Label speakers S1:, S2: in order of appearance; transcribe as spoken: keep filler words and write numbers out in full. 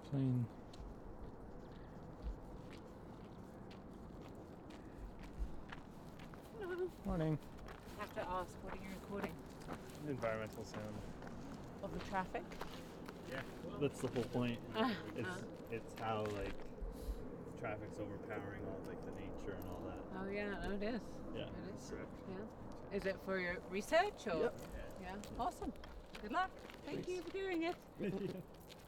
S1: clean.
S2: Hello.
S1: Morning.
S2: I have to ask, what are you recording?
S1: Environmental sound.
S2: Of the traffic?
S1: Yeah, that's the whole point.
S2: Uh,
S1: It's
S2: uh.
S1: it's how like traffic's overpowering all like the nature and all that.
S2: Oh yeah, no, it is.
S1: Yeah,
S2: It is.
S1: correct.
S2: Yeah. Is it for your research or?
S1: Yep.
S2: Yeah. Awesome. Good luck. Thank
S1: Thanks.
S2: you for doing it.
S1: Yeah.